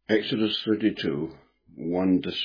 Exodus 32, 1-6.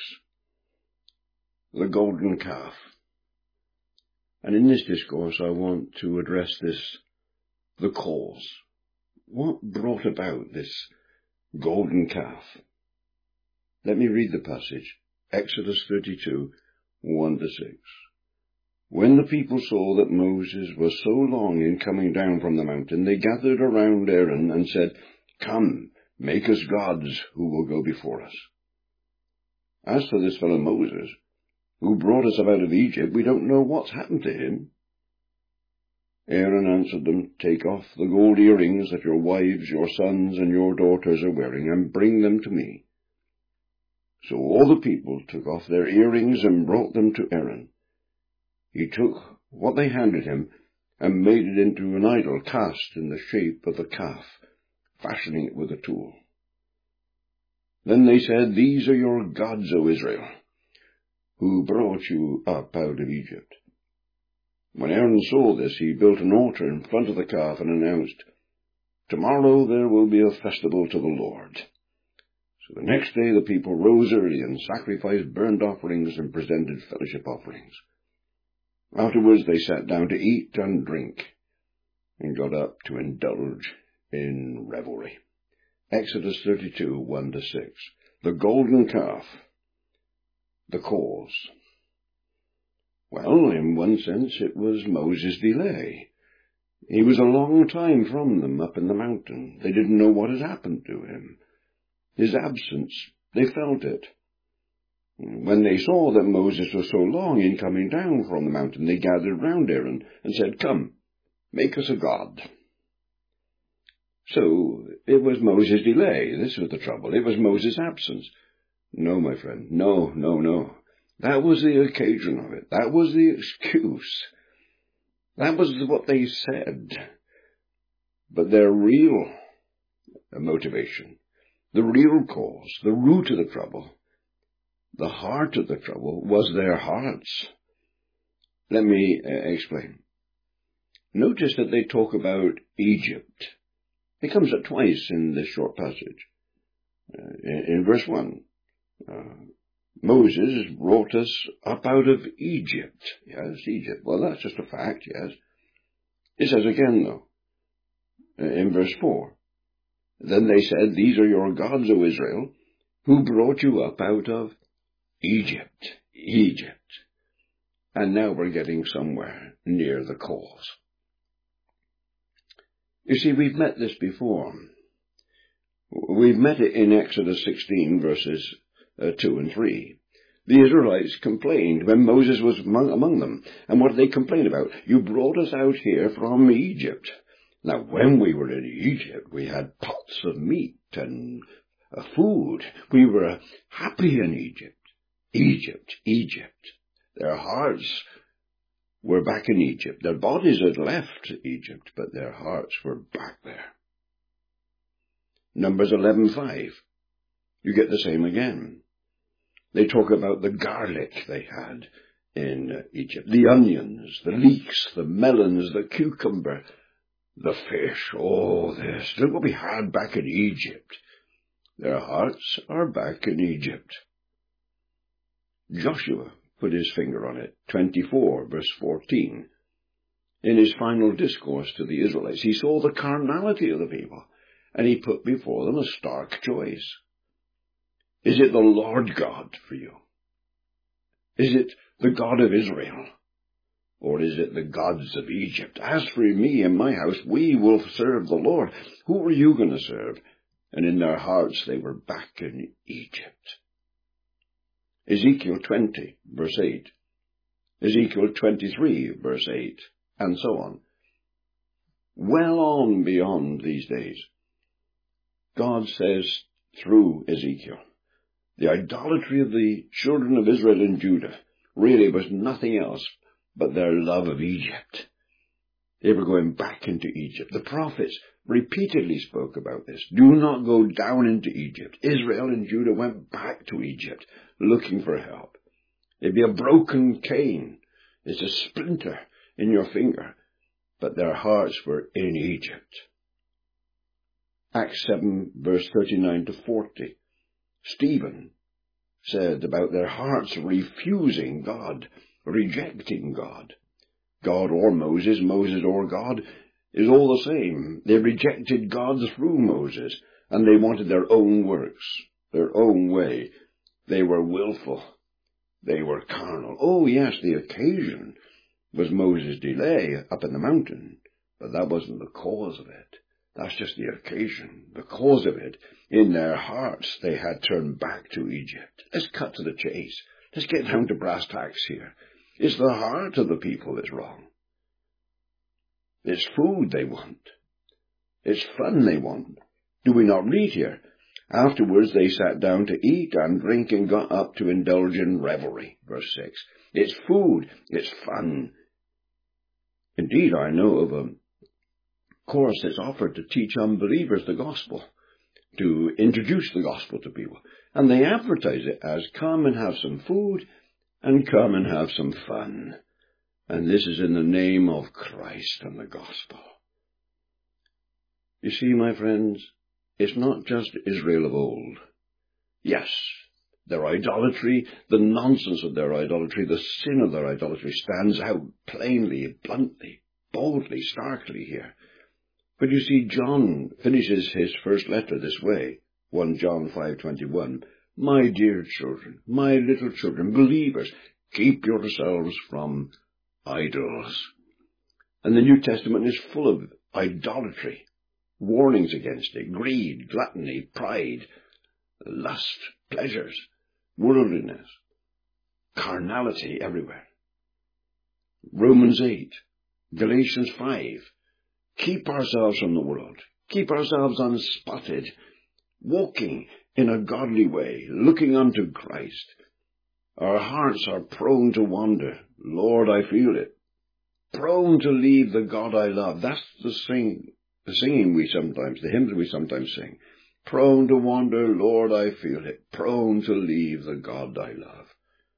The golden calf. And in this discourse I want to address the cause. What brought about this golden calf? Let me read the passage. Exodus 32, 1-6. When the people saw that Moses was so long in coming down from the mountain, they gathered around Aaron and said, "Come, make us gods who will go before us. As for this fellow Moses, who brought us up out of Egypt, we don't know what's happened to him." Aaron answered them, "Take off the gold earrings that your wives, your sons, and your daughters are wearing, and bring them to me." So all the people took off their earrings and brought them to Aaron. He took what they handed him and made it into an idol cast in the shape of a calf, fashioning it with a tool. Then they said, "These are your gods, O Israel, who brought you up out of Egypt." When Aaron saw this, he built an altar in front of the calf and announced, "Tomorrow there will be a festival to the Lord." So the next day the people rose early and sacrificed burnt offerings and presented fellowship offerings. Afterwards they sat down to eat and drink and got up to indulge in revelry. Exodus 32, 1-6. The golden calf. The cause. Well, in one sense it was Moses' delay. He was a long time from them up in the mountain. They didn't know what had happened to him. His absence, they felt it. When they saw that Moses was so long in coming down from the mountain, they gathered round Aaron and said, "Come, make us a god." So it was Moses' delay. This was the trouble. It was Moses' absence. No, my friend, no. That was the occasion of it. That was the excuse. That was what they said. But their real motivation, the real cause, the root of the trouble, the heart of the trouble was their hearts. Let me explain. Notice that they talk about Egypt. It comes up twice in this short passage. In verse 1, Moses brought us up out of Egypt. Yes, Egypt. Well, that's just a fact, yes. It says again, though, in verse 4, then they said, "These are your gods, O Israel, who brought you up out of Egypt." And now we're getting somewhere near the cause. You see, we've met this before. We've met it in Exodus 16, verses 2 and 3. The Israelites complained when Moses was among them. And what did they complain about? "You brought us out here from Egypt." Now, when we were in Egypt, we had pots of meat and food. We were happy in Egypt. Egypt. Their hearts were back in Egypt. Their bodies had left Egypt, but their hearts were back there. Numbers 11:5. You get the same again. They talk about the garlic they had in Egypt, the onions, the leeks, the melons, the cucumber, the fish. Oh, this. Look what we had back in Egypt. Their hearts are back in Egypt. Joshua put his finger on it, 24, verse 14. In his final discourse to the Israelites, he saw the carnality of the people, and he put before them a stark choice. Is it the Lord God for you? Is it the God of Israel? Or is it the gods of Egypt? As for me and my house, we will serve the Lord. Who are you going to serve? And in their hearts they were back in Egypt. Ezekiel 20, verse 8. Ezekiel 23, verse 8. And so on. Well on beyond these days, God says through Ezekiel, the idolatry of the children of Israel and Judah really was nothing else but their love of Egypt. They were going back into Egypt. The prophets repeatedly spoke about this. Do not go down into Egypt. Israel and Judah went back to Egypt looking for help. It'd be a broken cane. It's a splinter in your finger. But their hearts were in Egypt. Acts 7, verse 39 to 40. Stephen said about their hearts refusing God, rejecting God. God or Moses, Moses or God, is all the same. They rejected God through Moses, and they wanted their own works, their own way. They were willful. They were carnal. Oh, yes, the occasion was Moses' delay up in the mountain, but that wasn't the cause of it. That's just the occasion, the cause of it. In their hearts, they had turned back to Egypt. Let's cut to the chase. Let's get down to brass tacks here. It's the heart of the people that's wrong. It's food they want. It's fun they want. Do we not read here? Afterwards they sat down to eat and drink and got up to indulge in revelry. Verse 6. It's food. It's fun. Indeed, I know of a course that's offered to teach unbelievers the gospel, to introduce the gospel to people. And they advertise it as, come and have some food and come and have some fun. And this is in the name of Christ and the gospel. You see, my friends, it's not just Israel of old. Yes, their idolatry, the nonsense of their idolatry, the sin of their idolatry stands out plainly, bluntly, boldly, starkly here. But you see, John finishes his first letter this way, 1 John 5:21. My dear children, my little children, believers, keep yourselves from idols. And the New Testament is full of idolatry, warnings against it, greed, gluttony, pride, lust, pleasures, worldliness, carnality everywhere. Romans 8, Galatians 5. Keep ourselves from the world. Keep ourselves unspotted, walking in a godly way, looking unto Christ. Our hearts are prone to wander. Lord, I feel it. Prone to leave the God I love. That's the singing we sometimes, the hymns we sometimes sing. Prone to wander, Lord, I feel it. Prone to leave the God I love.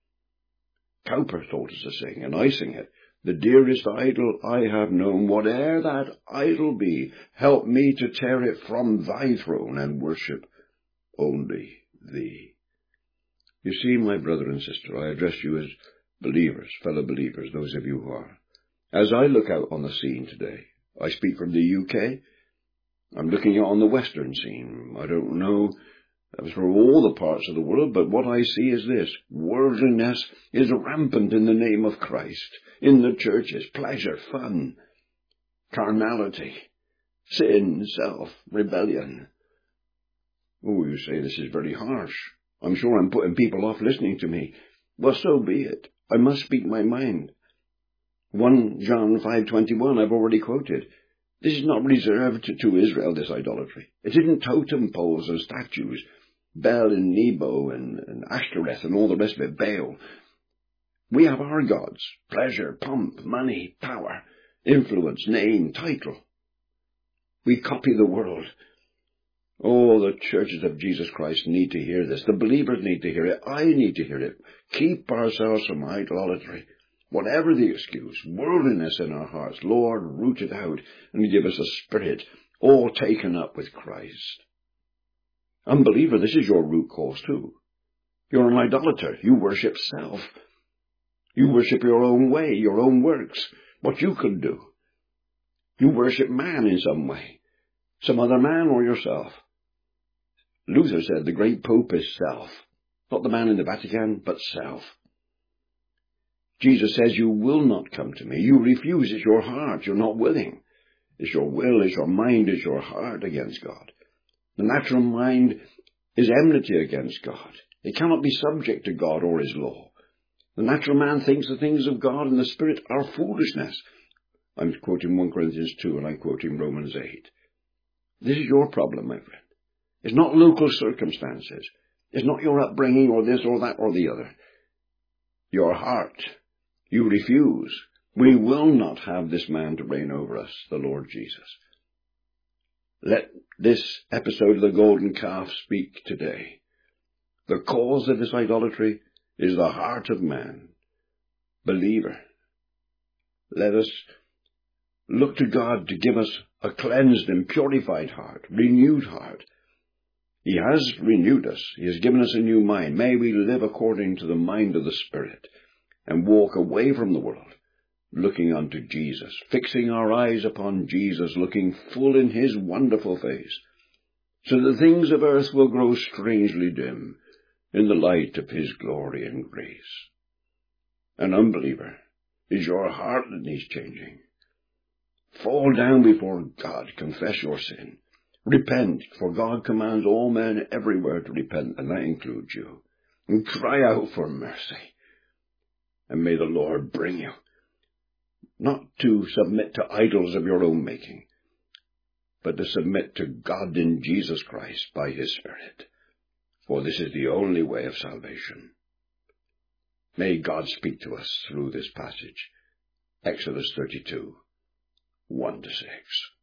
Cowper taught us to sing, and I sing it. The dearest idol I have known, whate'er that idol be, help me to tear it from thy throne and worship only thee. You see, my brother and sister, I address you as believers, fellow believers, those of you who are. As I look out on the scene today, I speak from the UK. I'm looking out on the Western scene. I don't know for all the parts of the world, but what I see is this. Worldliness is rampant in the name of Christ. In the churches, pleasure, fun, carnality, sin, self, rebellion. Oh, you say this is very harsh. I'm sure I'm putting people off listening to me. Well, so be it. I must speak my mind. 1 John 5:21, I've already quoted. This is not reserved to Israel, this idolatry. It isn't totem poles and statues, Bel and Nebo and Ashtoreth and all the rest of it, Baal. We have our gods, pleasure, pomp, money, power, influence, name, title. We copy the world. Oh, the churches of Jesus Christ need to hear this. The believers need to hear it. I need to hear it. Keep ourselves from idolatry. Whatever the excuse, worldliness in our hearts, Lord, root it out and give us a spirit all taken up with Christ. Unbeliever, this is your root cause too. You're an idolater. You worship self. You worship your own way, your own works, what you can do. You worship man in some way, some other man or yourself. Luther said the great pope is self, not the man in the Vatican, but self. Jesus says you will not come to me. You refuse. It's your heart. You're not willing. It's your will, it's your mind, it's your heart against God. The natural mind is enmity against God. It cannot be subject to God or his law. The natural man thinks the things of God and the Spirit are foolishness. I'm quoting 1 Corinthians 2 and I'm quoting Romans 8. This is your problem, my friend. It's not local circumstances. It's not your upbringing or this or that or the other. Your heart. You refuse. We will not have this man to reign over us, the Lord Jesus. Let this episode of the Golden Calf speak today. The cause of this idolatry is the heart of man. Believer, let us look to God to give us a cleansed and purified heart, renewed heart. He has renewed us. He has given us a new mind. May we live according to the mind of the Spirit and walk away from the world, looking unto Jesus, fixing our eyes upon Jesus, looking full in his wonderful face, so the things of earth will grow strangely dim in the light of his glory and grace. An unbeliever, is your heart that needs changing? Fall down before God, confess your sin. Repent, for God commands all men everywhere to repent, and that includes you. And cry out for mercy. And may the Lord bring you, not to submit to idols of your own making, but to submit to God in Jesus Christ by his Spirit. For this is the only way of salvation. May God speak to us through this passage. Exodus 32, 1-6.